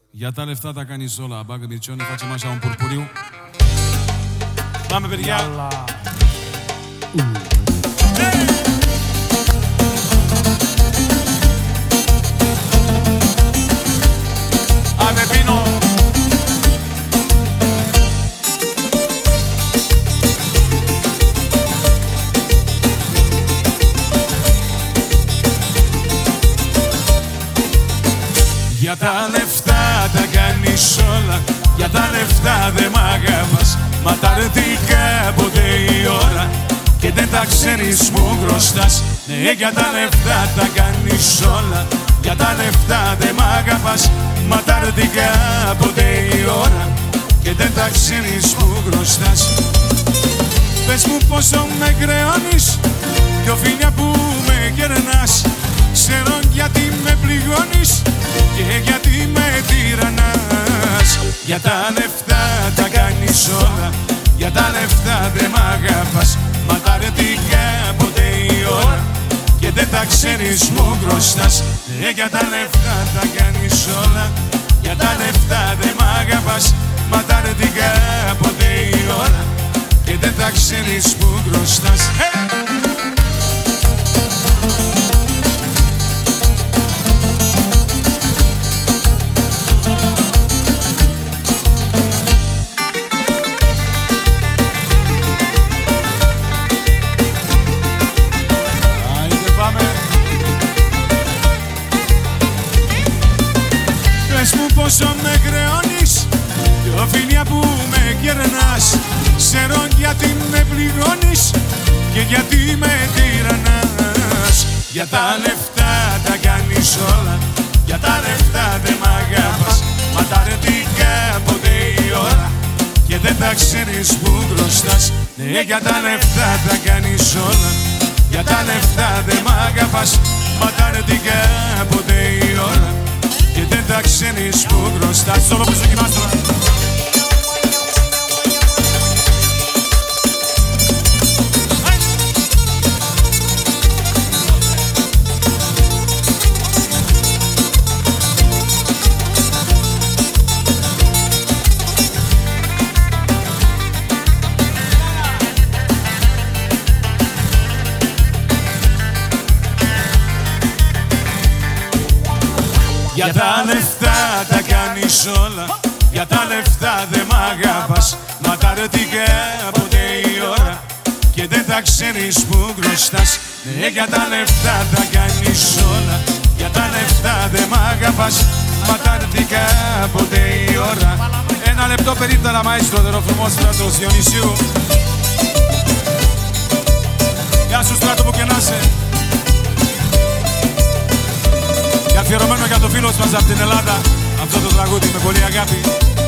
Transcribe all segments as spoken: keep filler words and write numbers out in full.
Για τα λεφτά τα κάνεις όλα. Μπάγκ Μιρτσιόνι, facem așa un purpuriu. Πάμε, παιδιά. Ame vino. Για τα λεφτά τα κάνεις όλα, για τα λεφτά δε μ' αγαπάς. Μα ταρτικά ποτέ η ώρα και δεν τα ξέρεις μου χρωστάς. Ναι, για τα λεφτά τα κάνεις όλα, για τα λεφτά δε μ' αγαπάς. Μα ταρτικά ποτέ η ώρα και δεν τα ξέρεις μου χρωστάς. Πες μου πόσο με κρεώνεις, δυο φίλια που με γερνάς. Ξέρω γιατί με πληγώνεις και γιατί με τυραννάς. Για τα λεφτά τα κάνεις όλα, για τα λεφτά δε μ' αγαπάς. Μα ταρτικά ποτέ η ώρα και δεν τα ξέρεις μου χρωστάς. Ε, για τα λεφτά τα κάνεις όλα, για τα λεφτά δε μ' αγαπάς. Μα ταρτικά ποτέ η ώρα και δεν τα ξέρεις μου χρωστάς. Πες μου πόσο με κρεώνεις, δυο φίλια που με κερνάς. Ξέρω γιατί με πληγώνεις και γιατί με τυραννάς. Για τα λεφτά τα κάνεις όλα, για τα λεφτά δεν μ' αγαπάς. Μα ταρτικά ποτέ η ώρα και δεν τα ξέρεις που χρωστάς. Ναι, για τα λεφτά τα κάνεις όλα, για τα λεφτά δεν μ' αγαπάς. Μα ταρτικά ποτέ η ώρα και δεν τα ξέρεις που χρωστάς. Όλο που δοκιμάς τώρα. Για τα λεφτά τα κάνεις όλα, για τα λεφτά δε μ' αγαπάς. Μα ταρτικά ποτέ η ώρα και δεν τα ξέρεις που χρωστάς. Ναι, για τα λεφτά τα κάνεις όλα, για τα λεφτά δε μ' αγαπάς. Μα ταρτικά ποτέ η ώρα. Ένα λεπτό περίπτωρα μαέστρο, δεροφρουμό στρατός Διονυσίου. Γεια σου στράτο που και να είσαι. Αφιερωμένο για το φίλο μας από την Ελλάδα, αυτό το τραγούδι με πολύ αγάπη.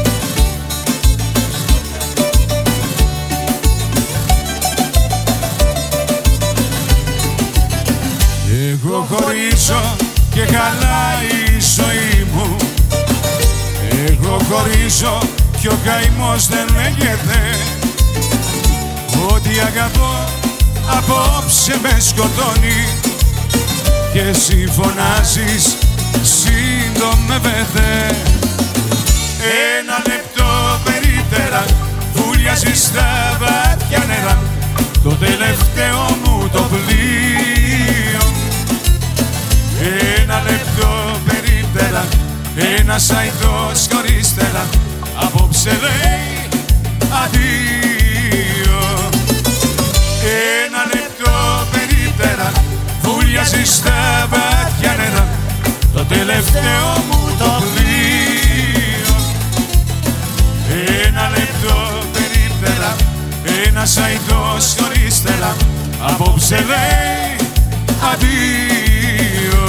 Εγώ χωρίζω και χαλάει η ζωή μου. Εγώ χωρίζω κι ο καημός δεν λέγεται. Ό,τι αγαπώ απόψε με σκοτώνει και εσύ φωνάζεις συντομεύεται. Ένα λεπτό περίπτερα βουλιάζεις στα βάθια νερά. Το τελευταίο μου το πλοίο. Ένα λεπτό περίπτερα ένας αϊτός χωρίς τέρα. Απόψε λέει αδείο. Ένα λεπτό περίπτερα βουλιάζεις στα βάθια νερά. Το τελευταίο μου το πλοίο. Ένα λεπτό περίπτερα ένας αϊτός χωρίς τέρα. Απόψε λέει αδείο.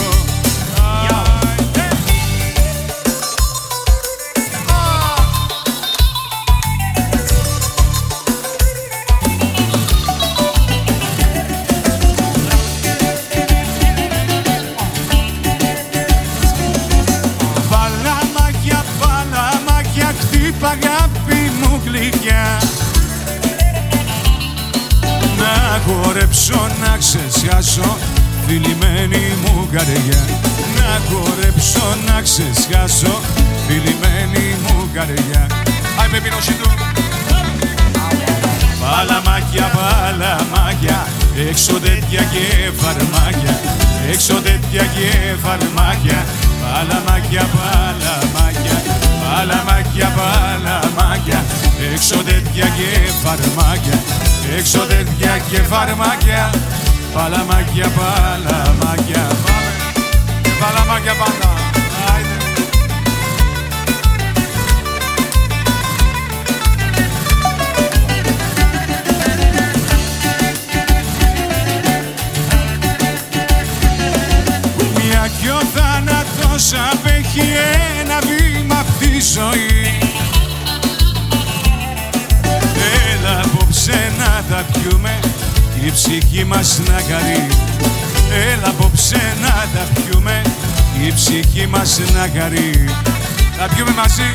Αγάπη μου γλυκιά, να χορέψω, να ξεσιάσω, φιλημένη μου καρδιά. Να κορέψω, να ξεσχάσω, φιλημένη μου καρδιά. Άι με πίνωση του. Παλαμάκια, παλαμάκια, έξω τέτοια και φαρμάκια, έξω τέτοια και φαρμάκια. Παλαμάκια, παλαμάκια, παλαμάκια, παλαμάκια, έξω τέτοια και φαρμάκια, έξω τέτοια και φαρμάκια. Παλαμάκια, παλαμάκια, πάμε, παλαμάκια πάντα. Κι ο θάνατος απέχει ένα βήμα απ' τη ζωή. Έλα απόψε να τα πιούμε η ψυχή μας να χαρεί. Έλα απόψε να τα πιούμε η ψυχή μας να χαρεί. Τα πιούμε μαζί.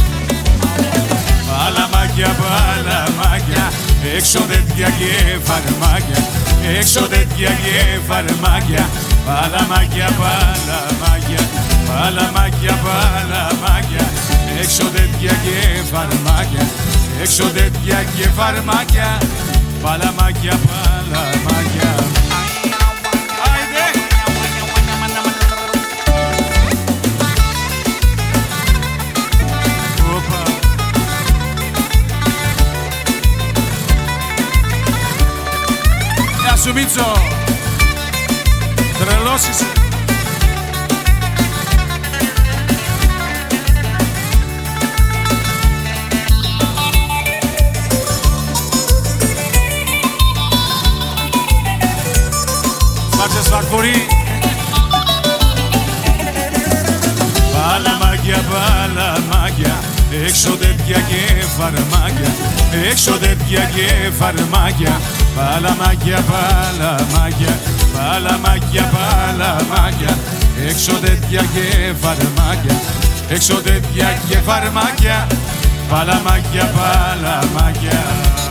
Παλαμάκια, παλαμάκια, έξω τέτοια και φαρμάκια, έξω τέτοια και φαρμάκια. Παλαμάκια, παλαμάκια, παλαμάκια, παλαμάκια, έξω τέτοια και φαρμάκια, έξω τέτοια και φαρμάκια. Παλαμάκια, παλαμάκια. Γεια σου Μίτσο, τρελός είσαι. Σπάτσες φαρφορή. Παλαμάκια, παλαμάκια, έξω τέτοια και φαρμάκια, έξω τέτοια και φαρμάκια. Παλαμάκια, παλαμάκια, παλαμάκια, παλαμάκια, έξω τέτοια και φαρμάκια, έξω τέτοια και φαρμάκια. Παλαμάκια, παλαμάκια.